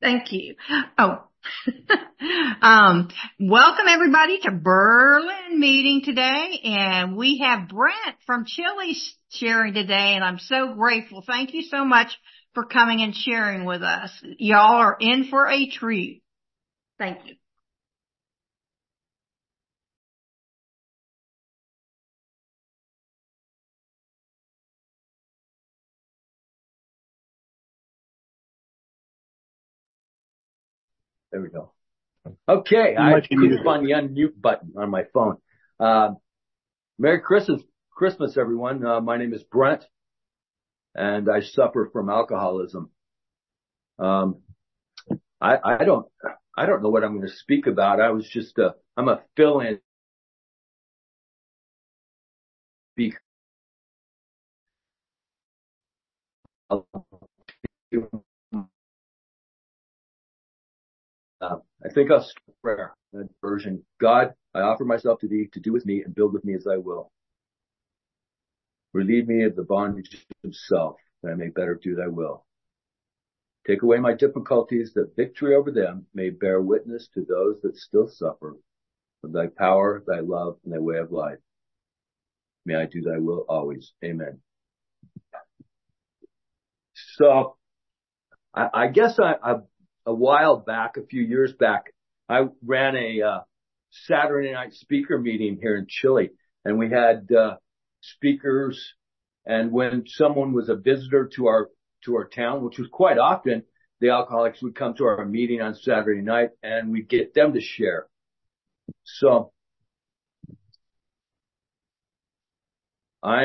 Thank you. Oh, welcome everybody to Berlin meeting today. And we have Brent from Chile sharing today. And I'm so grateful. Thank you so much for coming and sharing with us. Y'all are in for a treat. Thank you. There we go. Okay, I couldn't find the unmute button on my phone. Merry Christmas, everyone. My name is Brent, and I suffer from alcoholism. I don't know what I'm going to speak about. I'm a fill-in speaker. I think I'll start with prayer, that version. God, I offer myself to thee to do with me and build with me as I will. Relieve me of the bondage of self, that I may better do thy will. Take away my difficulties, that victory over them may bear witness to those that still suffer of thy power, thy love, and thy way of life. May I do thy will always. Amen. So, I guess a while back, a few years back, I ran a Saturday night speaker meeting here in Chile, and we had speakers. And when someone was a visitor to our town, which was quite often, the alcoholics would come to our meeting on Saturday night, and we'd get them to share. So I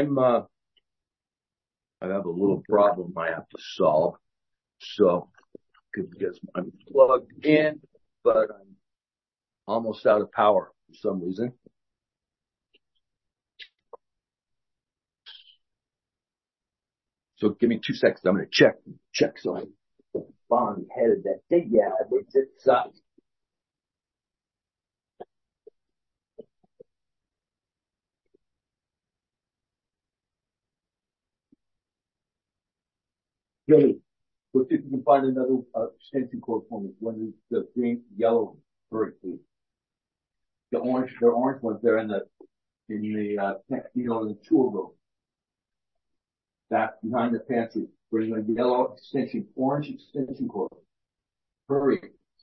have a little problem I have to solve. So, because I'm plugged in, but I'm almost out of power for some reason. So give me 2 seconds. I'm going to check. So I'm finally headed that thing. Yeah, it's Billy, let's see if you can find another extension cord for me. One of the green, yellow, very please. The orange ones there in the tool room. Back behind the pantry. Bring a yellow orange extension cord. Hurry.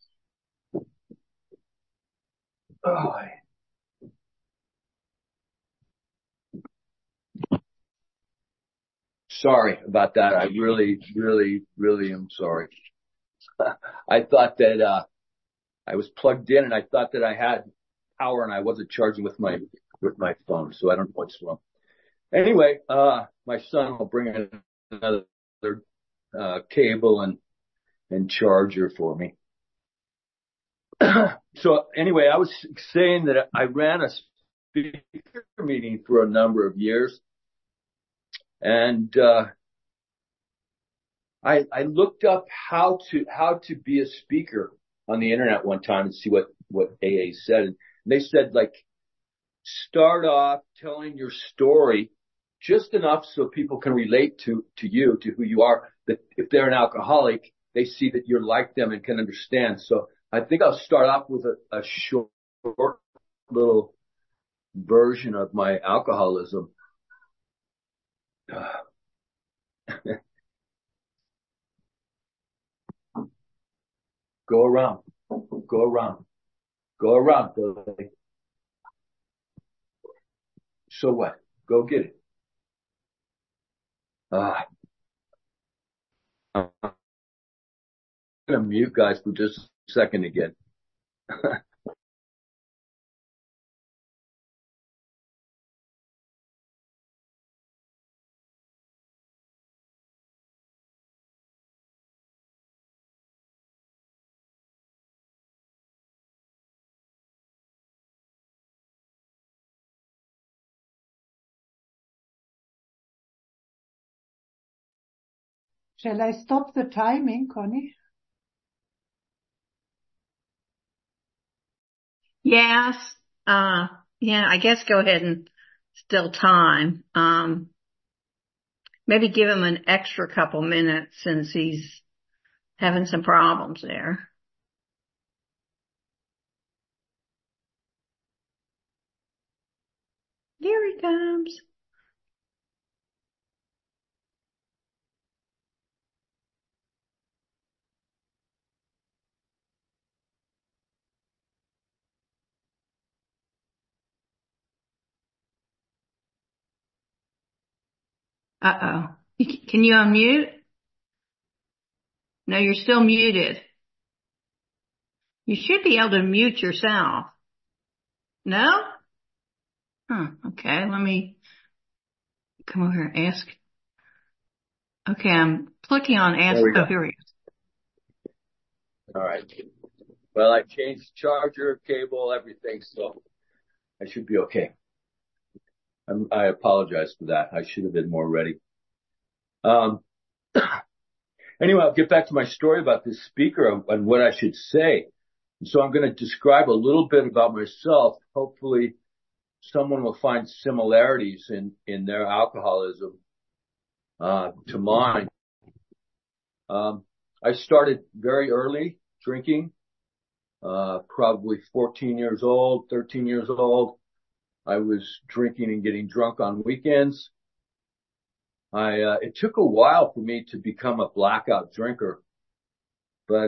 Oh. Sorry about that. I really am sorry. I thought that, I was plugged in and I thought that I had power and I wasn't charging with my phone. So I don't know what's wrong. Anyway, my son will bring in another, cable and charger for me. So anyway, I was saying that I ran a speaker meeting for a number of years. And, I looked up how to be a speaker on the internet one time and see what AA said. And they said, like, start off telling your story just enough so people can relate to you, to who you are, that if they're an alcoholic, they see that you're like them and can understand. So I think I'll start off with a short little version of my alcoholism. Go around, Billy. So what? Go get it. I'm going to mute guys for just a second again. Shall I stop the timing, Connie? Yes. Yeah, I guess go ahead and still time. Maybe give him an extra couple minutes since he's having some problems there. Here he comes. Uh-oh. Can you unmute? No, you're still muted. You should be able to mute yourself. No? Huh. Okay, let me come over here and ask. Okay, I'm clicking on ask. Oh, here we go. All right. Well, I changed charger, cable, everything, so I should be okay. I apologize for that. I should have been more ready. Anyway, I'll get back to my story about this speaker and what I should say. So I'm going to describe a little bit about myself. Hopefully someone will find similarities in their alcoholism, to mine. I started very early drinking, probably 14 years old, 13 years old. I was drinking and getting drunk on weekends. It took a while for me to become a blackout drinker, but,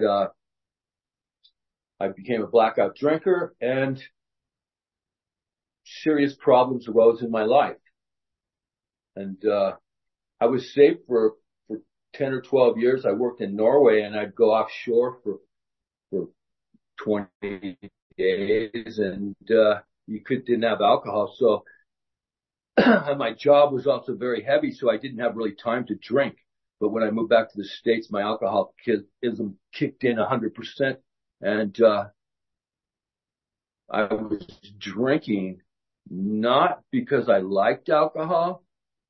I became a blackout drinker and serious problems arose in my life. And, I was safe for 10 or 12 years. I worked in Norway and I'd go offshore for 20 days and, didn't have alcohol. So my job was also very heavy. So I didn't have really time to drink. But when I moved back to the States, my alcoholism kicked in 100%. And, I was drinking not because I liked alcohol.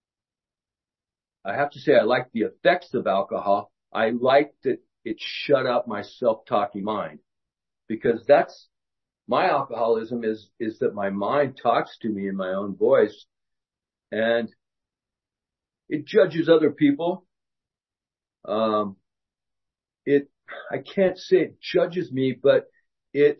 I have to say I liked the effects of alcohol. I liked that it shut up my self-talking mind, because that's my alcoholism is that my mind talks to me in my own voice and it judges other people. I can't say it judges me, but it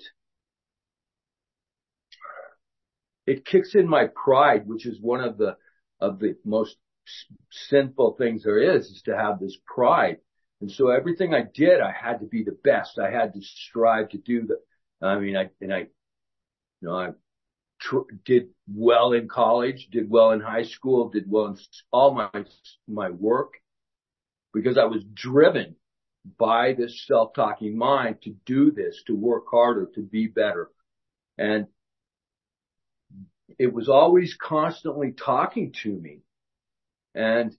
kicks in my pride, which is one of the most sinful things there is to have this pride. And so everything I did, I had to be the best. I had to strive to do I did well in college, did well in high school, did well in all my work, because I was driven by this self-talking mind to do this, to work harder, to be better. And it was always constantly talking to me. And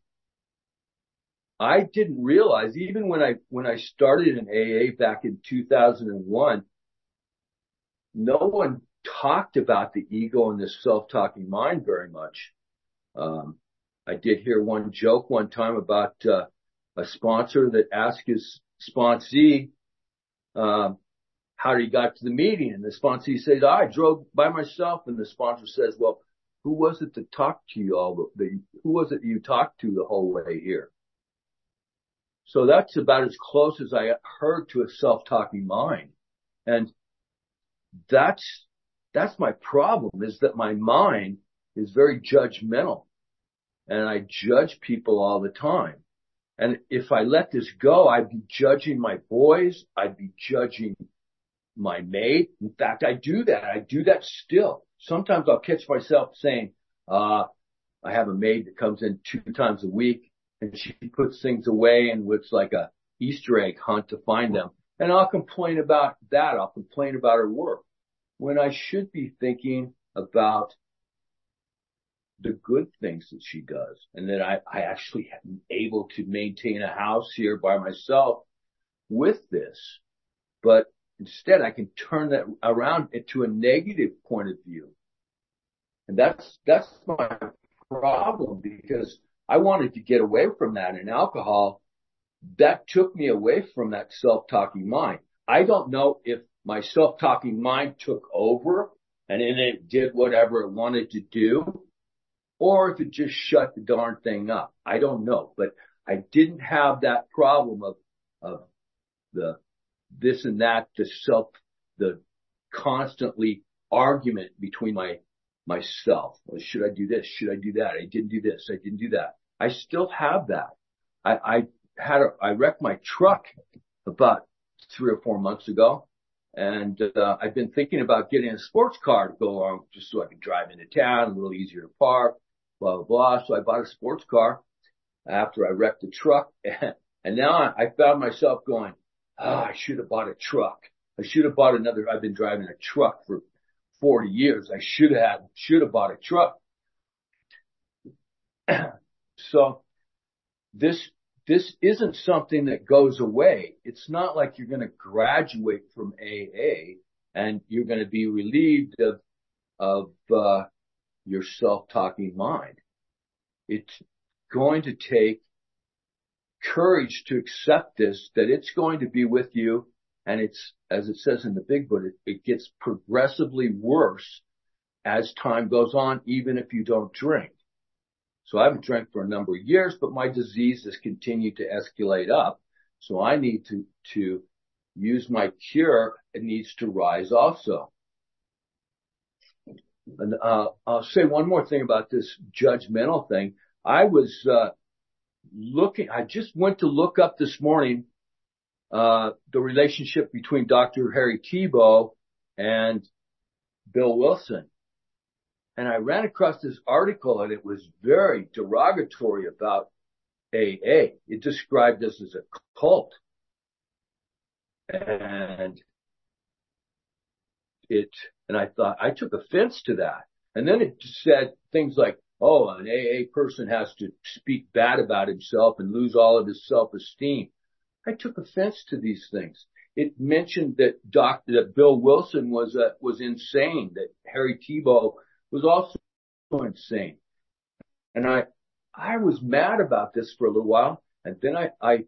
I didn't realize, even when I started in AA back in 2001, no one talked about the ego and the self-talking mind very much. I did hear one joke one time about a sponsor that asked his sponsee how he got to the meeting, and the sponsee says, I drove by myself. And the sponsor says, well, who was it that talked to you who was it you talked to the whole way here? So that's about as close as I heard to a self-talking mind. And that's my problem, is that my mind is very judgmental and I judge people all the time. And if I let this go, I'd be judging my boys. I'd be judging my maid. In fact, I do that. I do that still. Sometimes I'll catch myself saying, I have a maid that comes in 2 times a week and she puts things away, and it's like a Easter egg hunt to find them. And I'll complain about that. I'll complain about her work, when I should be thinking about the good things that she does, and that I actually am able to maintain a house here by myself with this. But instead I can turn that around into a negative point of view. And that's my problem, because I wanted to get away from that, and alcohol, that took me away from that self-talking mind. I don't know if my self-talking mind took over and then it did whatever it wanted to do, or if it just shut the darn thing up. I don't know, but I didn't have that problem of the this and that, the constantly argument between myself. Well, should I do this? Should I do that? I didn't do this. I didn't do that. I still have that. I wrecked my truck about 3 or 4 months ago. And, I've been thinking about getting a sports car to go along just so I can drive into town, a little easier to park, blah, blah, blah. So I bought a sports car after I wrecked the truck. And now I found myself going, I should have bought a truck. I should have bought another. I've been driving a truck for 40 years. I should have bought a truck. So this isn't something that goes away. It's not like you're going to graduate from AA and you're going to be relieved of your self-talking mind. It's going to take courage to accept this, that it's going to be with you. And it's, as it says in the Big Book, it gets progressively worse as time goes on, even if you don't drink. So I haven't drank for a number of years, but my disease has continued to escalate up. So I need to use my cure. It needs to rise also. And, I'll say one more thing about this judgmental thing. I was, I just went to look up this morning, the relationship between Dr. Harry Tiebout and Bill Wilson. And I ran across this article and it was very derogatory about AA. It described us as a cult. And I thought, I took offense to that. And then it said things like, oh, an AA person has to speak bad about himself and lose all of his self-esteem. I took offense to these things. It mentioned that Bill Wilson was insane, that Harry Tiebout was also insane. And I was mad about this for a little while. And then I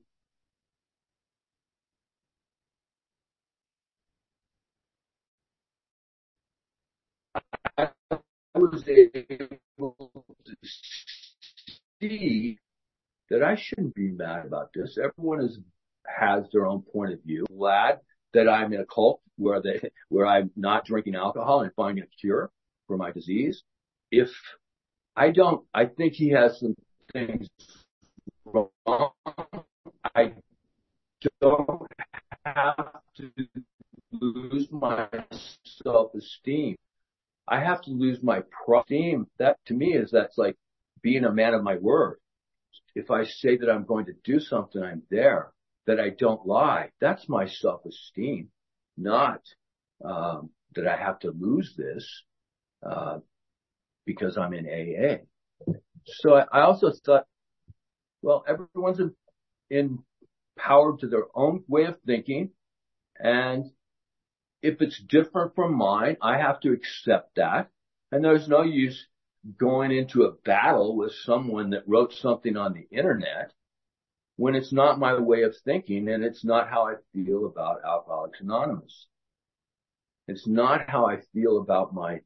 was able to see that I shouldn't be mad about this. Everyone has their own point of view. Glad that I'm in a cult where I'm not drinking alcohol and finding a cure for my disease. If I think he has some things wrong. I don't have to lose my self-esteem. I have to lose my esteem. That to me that's like being a man of my word. If I say that I'm going to do something, I'm there, that I don't lie. That's my self-esteem, not, that I have to lose this, because I'm in AA. So I also thought, well, everyone's empowered to their own way of thinking. And if it's different from mine, I have to accept that. And there's no use going into a battle with someone that wrote something on the internet when it's not my way of thinking and it's not how I feel about Alcoholics Anonymous. It's not how I feel about my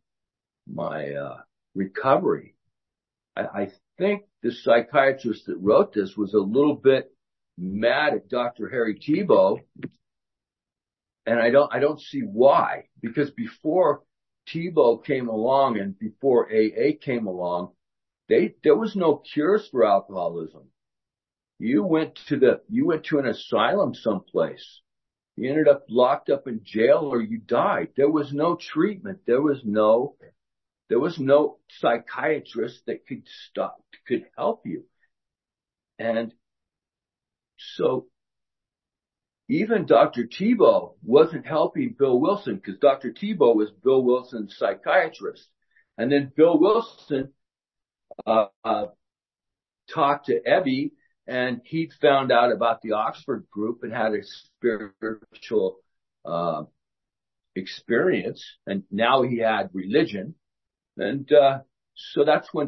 recovery. I think the psychiatrist that wrote this was a little bit mad at Dr. Harry Tiebout. And I don't see why, because before Tiebout came along and before AA came along, there was no cures for alcoholism. You went to an asylum someplace. You ended up locked up in jail or you died. There was no treatment. There was no psychiatrist that could help you. And so even Dr. Tiebout wasn't helping Bill Wilson because Dr. Tiebout was Bill Wilson's psychiatrist. And then Bill Wilson, talked to Ebby and he found out about the Oxford group and had a spiritual, experience. And now he had religion. And, so that's when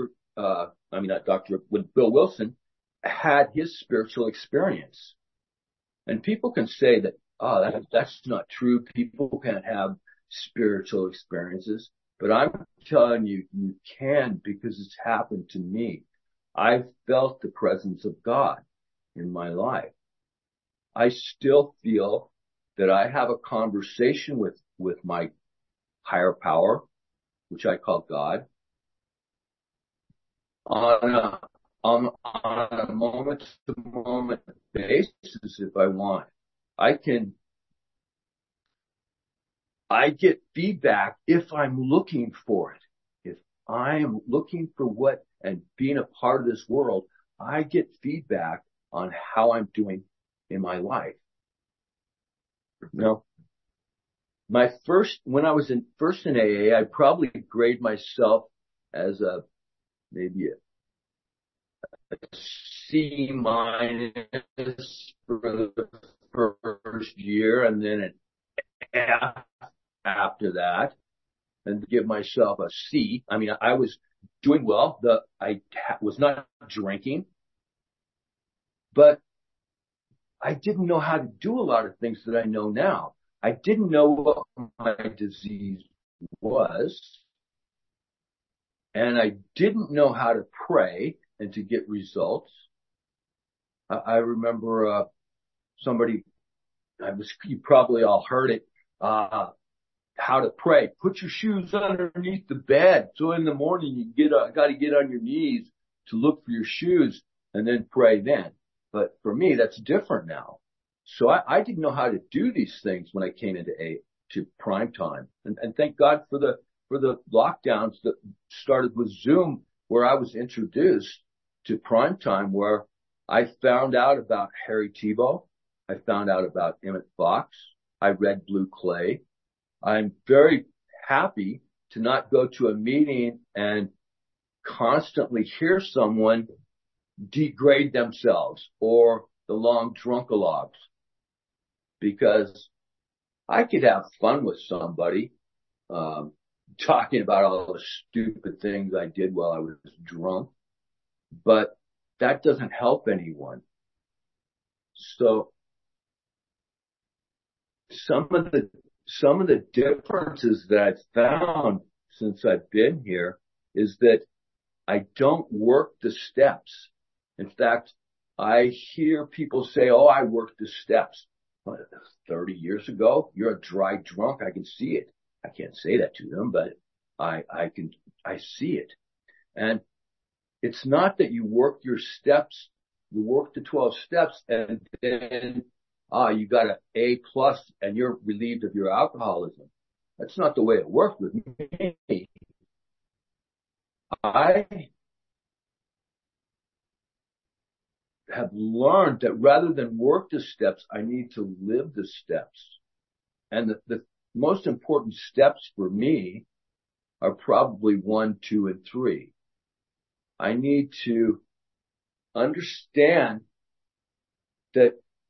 when Bill Wilson had his spiritual experience. And people can say that, that's not true. People can't have spiritual experiences. But I'm telling you, you can, because it's happened to me. I've felt the presence of God in my life. I still feel that I have a conversation with my higher power, which I call God, on a, on a moment to moment basis if I want. I get feedback if I'm looking for it. If I am looking for what and being a part of this world, I get feedback on how I'm doing in my life. Now, when I was first in AA, I'd probably grade myself as maybe a C minus for the first year, and then an F after that, and give myself a C. I mean, I was doing well. I was not drinking, but I didn't know how to do a lot of things that I know now. I didn't know what my disease was, and I didn't know how to pray and to get results. I remember you probably all heard it, how to pray. Put your shoes underneath the bed. So in the morning you got to get on your knees to look for your shoes and then pray then. But for me, that's different now. So I didn't know how to do these things when I came to prime time. And thank God for the lockdowns that started with Zoom, where I was introduced to prime time, where I found out about Harry Tiebout. I found out about Emmett Fox. I read Blue Clay. I'm very happy to not go to a meeting and constantly hear someone degrade themselves or the long drunkalogs, because I could have fun with somebody, talking about all the stupid things I did while I was drunk, but that doesn't help anyone. So some of the differences that I've found since I've been here is that I don't work the steps. In fact, I hear people say, "Oh, I worked the steps." Well, 30 years ago, you're a dry drunk. I can see it. I can't say that to them, but I see it. And it's not that you work your steps, you work the 12 steps and then, you got an A plus and you're relieved of your alcoholism. That's not the way it worked with me. I have learned that rather than work the steps, I need to live the steps. And the most important steps for me are probably 1, 2, and 3. I need to understand that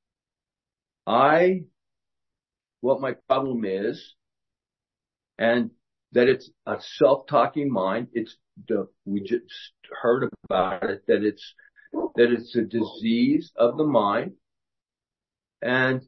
what my problem is, and that it's a self-talking mind. We just heard about it, that it's a disease of the mind. And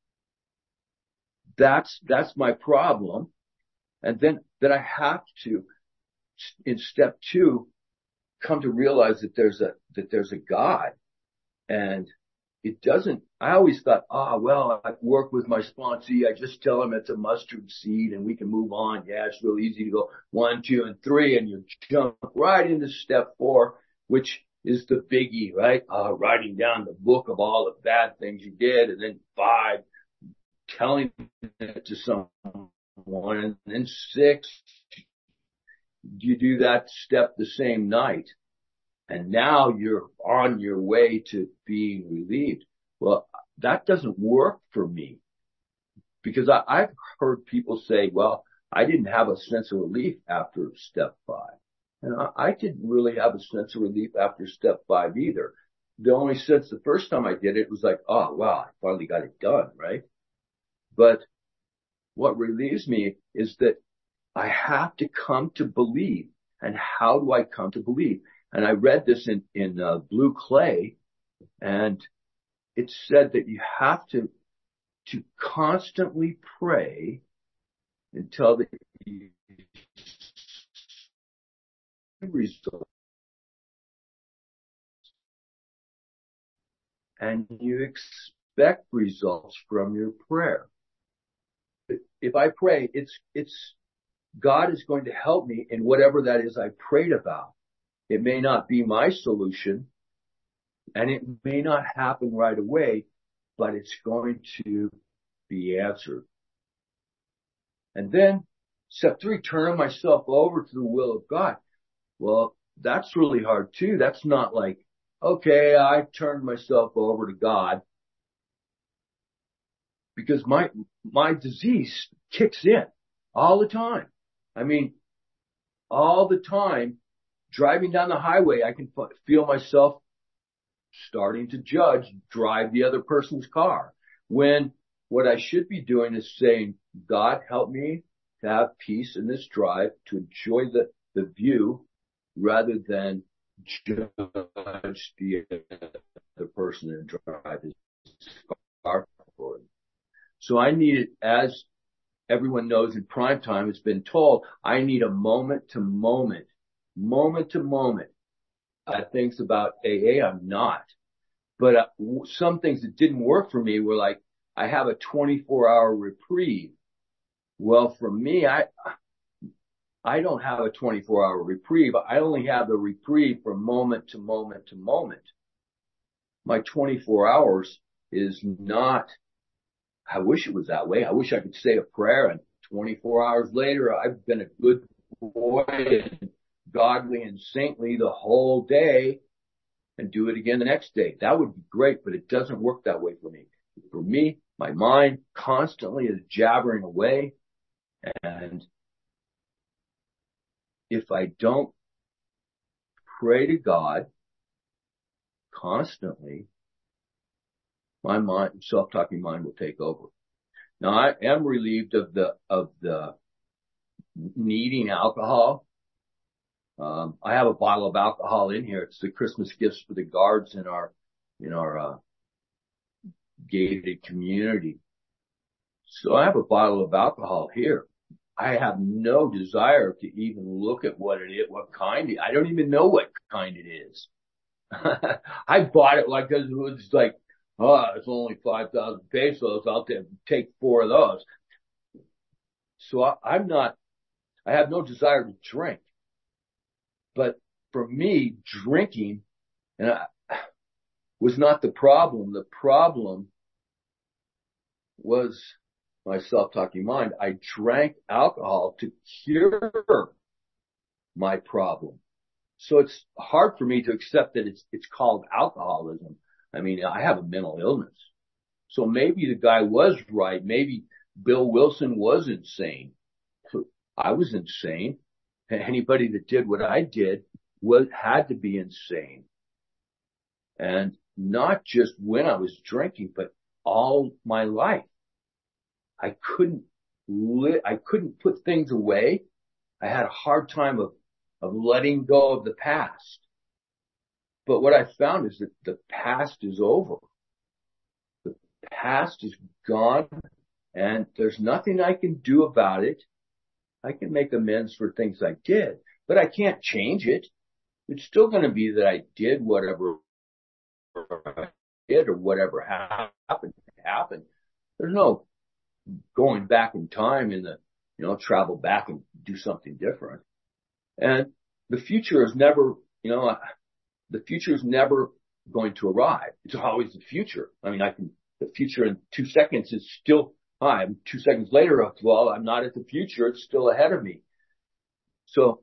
that's my problem. And then that I have to, in step 2, come to realize that there's a God. And I always thought, well, I work with my sponsee. I just tell him it's a mustard seed and we can move on. Yeah, it's real easy to go 1, 2, and 3, and you jump right into step 4, which is the biggie, right? Writing down the book of all the bad things you did, and then 5, telling it to someone, and then 6, you do that step the same night. And now you're on your way to being relieved. Well, that doesn't work for me, because I've heard people say, well, I didn't have a sense of relief after step 5. And I didn't really have a sense of relief after step 5 either. The only sense the first time I did it was like, oh, wow, I finally got it done, right? But what relieves me is that I have to come to believe. And how do I come to believe? And I read this in Blue Clay, and it said that you have to constantly pray until the result, and you expect results from your prayer. If I pray, God is going to help me in whatever that is I prayed about. It may not be my solution, and it may not happen right away, but it's going to be answered. And then step 3, turn myself over to the will of God. Well, that's really hard too. That's not like, okay, I turned myself over to God, because my disease kicks in all the time. I mean, all the time, driving down the highway, I can feel myself starting to drive the other person's car, when what I should be doing is saying, God, help me to have peace in this drive, to enjoy the view, rather than judge the other person and drive his car for him. So I need it, as everyone knows in prime time, it's been told, I need a moment to moment. Things about AA, I'm not. But some things that didn't work for me were like, I have a 24-hour reprieve. Well, for me, I don't have a 24-hour reprieve. I only have the reprieve from moment to moment to moment. My 24 hours is not, I wish it was that way. I wish I could say a prayer and 24 hours later, I've been a good boy and godly and saintly the whole day, and do it again the next day. That would be great, but it doesn't work that way for me. For me, my mind constantly is jabbering away, and if I don't pray to God constantly, my mind, self-talking mind, will take over. Now, I am relieved of the needing alcohol. I have a bottle of alcohol in here. It's the Christmas gifts for the guards in our gated community. So I have a bottle of alcohol here. I have no desire to even look at what it is, what kind I don't even know what kind it is. I bought it like it was like, it's only 5,000 pesos. I'll take 4 of those. So I have no desire to drink. But for me, drinking was not the problem. The problem was my self-talking mind. I drank alcohol to cure my problem. So it's hard for me to accept that it's called alcoholism. I mean, I have a mental illness. So maybe the guy was right. Maybe Bill Wilson was insane. I was insane. Anybody that did what I did had to be insane. And not just when I was drinking, but all my life. I couldn't put things away. I had a hard time of letting go of the past. But what I found is that the past is over. The past is gone, and there's nothing I can do about it. I can make amends for things I did, but I can't change it. It's still going to be that I did whatever I did, or whatever happened. There's no going back in time travel back and do something different. And the future is never, the future is never going to arrive. It's always the future. I mean, the future in 2 seconds is still, I'm 2 seconds later, well, I'm not at the future. It's still ahead of me. So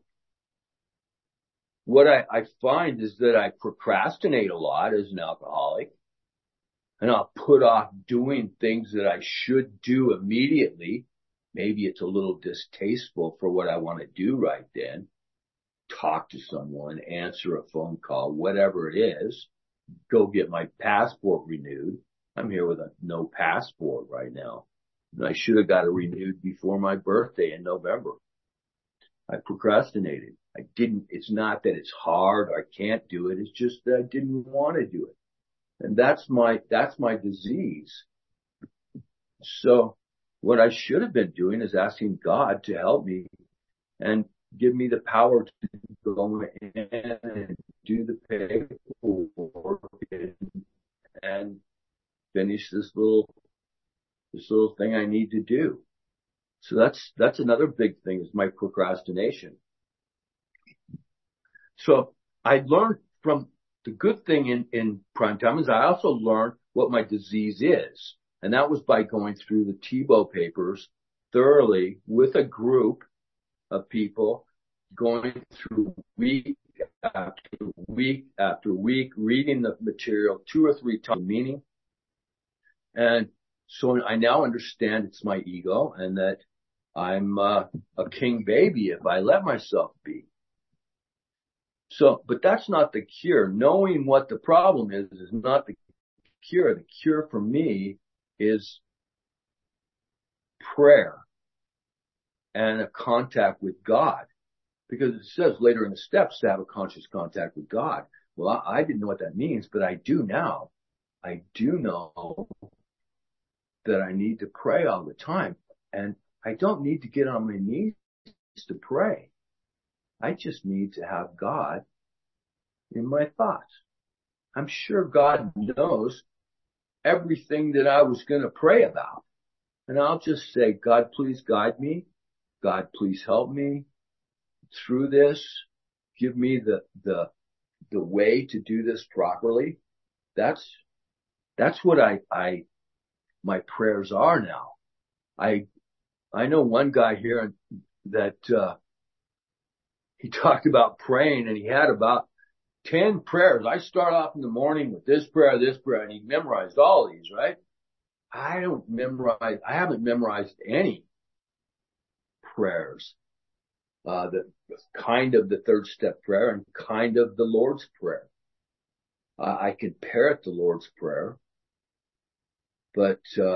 what I find is that I procrastinate a lot as an alcoholic, and I'll put off doing things that I should do immediately. Maybe it's a little distasteful for what I want to do right then. Talk to someone, answer a phone call, whatever it is, go get my passport renewed. I'm here with no passport right now. And I should have got it renewed before my birthday in November. I procrastinated. It's not that it's hard or I can't do it. It's just that I didn't want to do it. And that's my disease. So what I should have been doing is asking God to help me and give me the power to go in and do the paperwork and finish this little thing I need to do. So that's another big thing is my procrastination. So I learned from the good thing in prime time is I also learned what my disease is. And that was by going through the Thibault papers thoroughly with a group of people, going through week after week after week, reading the material 2 or 3 times, meaning. And so I now understand it's my ego and that I'm a king baby if I let myself be. So, but that's not the cure. Knowing what the problem is not the cure. The cure for me is prayer and a contact with God. Because it says later in the steps to have a conscious contact with God. Well, I didn't know what that means, but I do now. I do know that I need to pray all the time. And I don't need to get on my knees to pray. I just need to have God in my thoughts. I'm sure God knows everything that I was going to pray about. And I'll just say, God, please guide me. God, please help me through this. Give me the way to do this properly. That's what my prayers are now. I know one guy here that, he talked about praying and he had about 10 prayers. I start off in the morning with this prayer, and he memorized all these, right? I haven't memorized any prayers. The kind of the 3rd step prayer and kind of the Lord's Prayer. I can parrot the Lord's Prayer, but,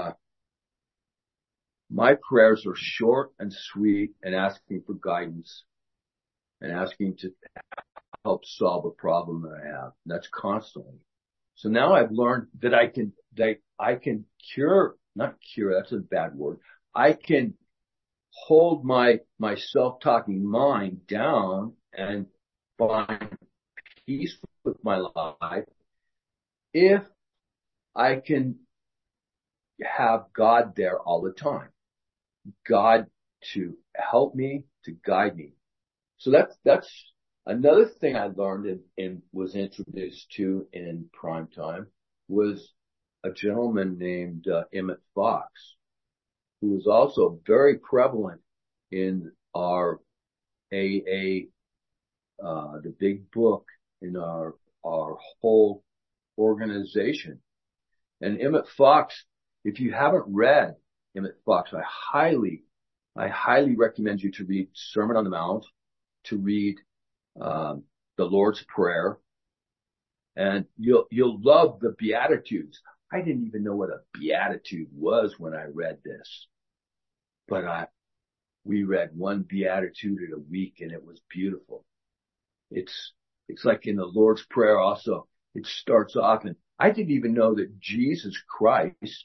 my prayers are short and sweet and asking for guidance and asking to help solve a problem that I have. And that's constantly. So now I've learned that I can cure, not cure, that's a bad word. I can hold my self-talking mind down and find peace with my life if I can have God there all the time. God to help me, to guide me. So that's another thing I learned and was introduced to in prime time was a gentleman named Emmett Fox, who was also very prevalent in our AA, the big book in our whole organization. And Emmett Fox, if you haven't read Emmett Fox, I highly recommend you to read Sermon on the Mount, to read the Lord's Prayer, and you'll love the Beatitudes. I didn't even know what a beatitude was when I read this, but we read one beatitude in a week, and it was beautiful. It's like in the Lord's Prayer also. It starts off, and I didn't even know that Jesus Christ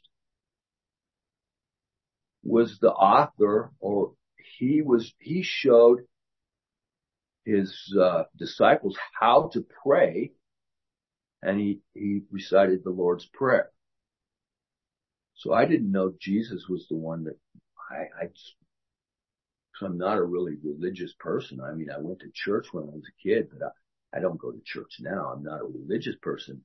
was the author, or he showed his disciples how to pray, and he recited the Lord's Prayer. So I didn't know Jesus was the one that so I'm not a really religious person. I mean, I went to church when I was a kid, but I don't go to church now. I'm not a religious person.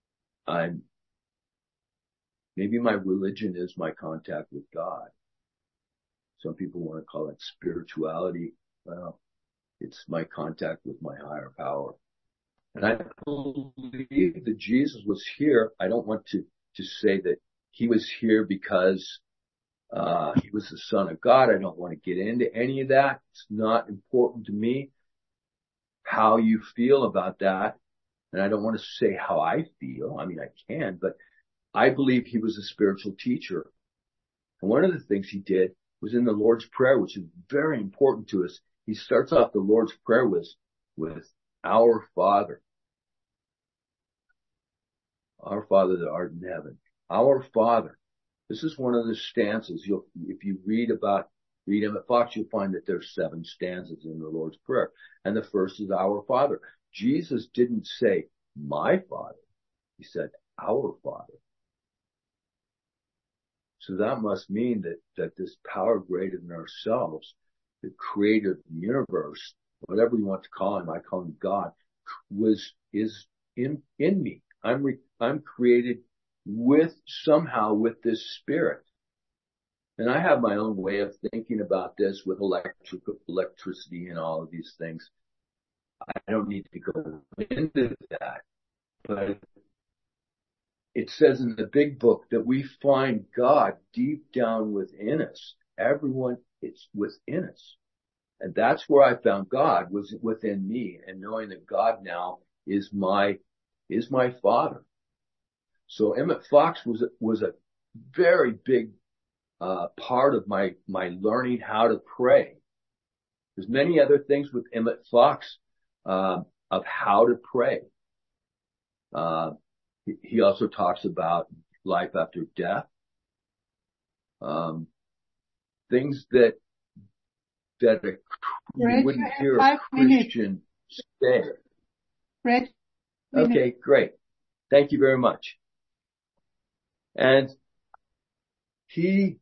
Maybe my religion is my contact with God. Some people want to call it spirituality. Well, it's my contact with my higher power. And I believe that Jesus was here. I don't want to say that he was here because he was the Son of God. I don't want to get into any of that. It's not important to me how you feel about that. And I don't want to say how I feel. I mean, I can, but I believe he was a spiritual teacher. And one of the things he did was in the Lord's Prayer, which is very important to us. He starts off the Lord's Prayer with our Father. Our Father that art in heaven. Our Father. This is one of the stanzas. If you read Emmett Fox, you'll find that there's 7 stanzas in the Lord's Prayer. And the first is our Father. Jesus didn't say my Father. He said our Father. So that must mean that this power greater than ourselves, the creator of the universe, whatever you want to call him, I call him God, is in me. I'm created somehow with this spirit. And I have my own way of thinking about this with electricity and all of these things. I don't need to go into that, but it says in the big book that we find God deep down within us. Everyone, it's within us. And that's where I found God, was within me, and knowing that God now is my Father. So Emmett Fox was a very big part of my learning how to pray. There's many other things with Emmett Fox of how to pray. He also talks about life after death, things that you wouldn't hear a Christian say. Fred? Okay, great. Thank you very much. And he,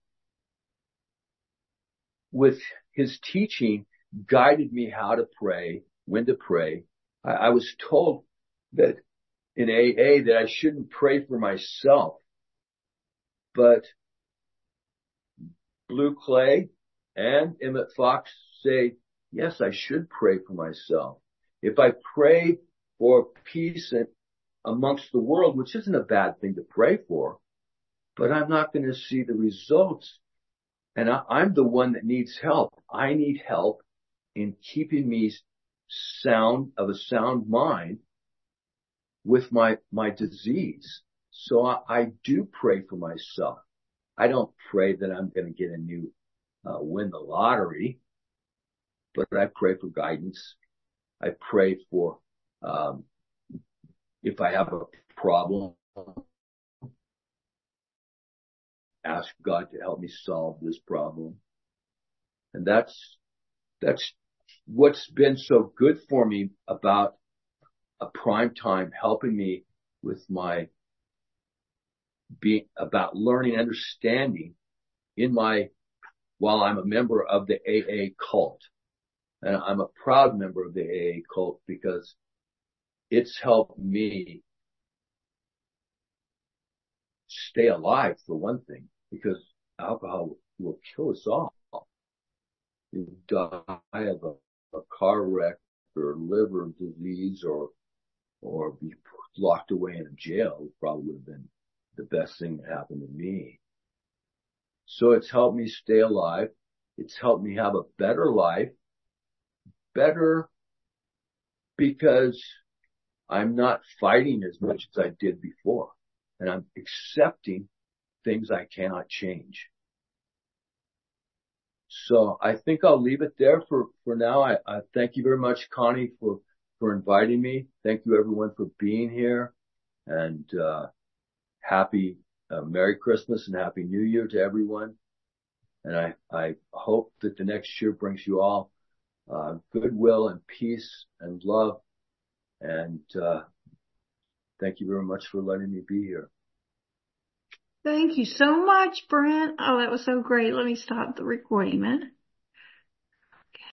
with his teaching, guided me how to pray, when to pray. I was told that in AA that I shouldn't pray for myself, but Blue Clay and Emmett Fox say, yes, I should pray for myself. If I pray for peace amongst the world, which isn't a bad thing to pray for, but I'm not going to see the results. And I'm the one that needs help. I need help in keeping me of a sound mind with my disease. So I do pray for myself. I don't pray that I'm going to get win the lottery, but I pray for guidance. I pray for, if I have a problem, ask God to help me solve this problem. And that's what's been so good for me about a prime time, helping me with about learning, understanding while I'm a member of the AA cult. And I'm a proud member of the AA cult because it's helped me stay alive, for one thing, because alcohol will kill us all. You die of a car wreck or liver disease or be locked away in a jail. It probably would have been the best thing that happened to me. So it's helped me stay alive. It's helped me have a better life. Better because I'm not fighting as much as I did before. And I'm accepting things I cannot change. So I think I'll leave it there for now. I thank you very much, Connie, for inviting me. Thank you everyone for being here, and happy Merry Christmas and Happy New Year to everyone. And I hope that the next year brings you all goodwill and peace and love. And thank you very much for letting me be here. Thank you so much, Brent. Oh, that was so great. Let me stop the recording a minute.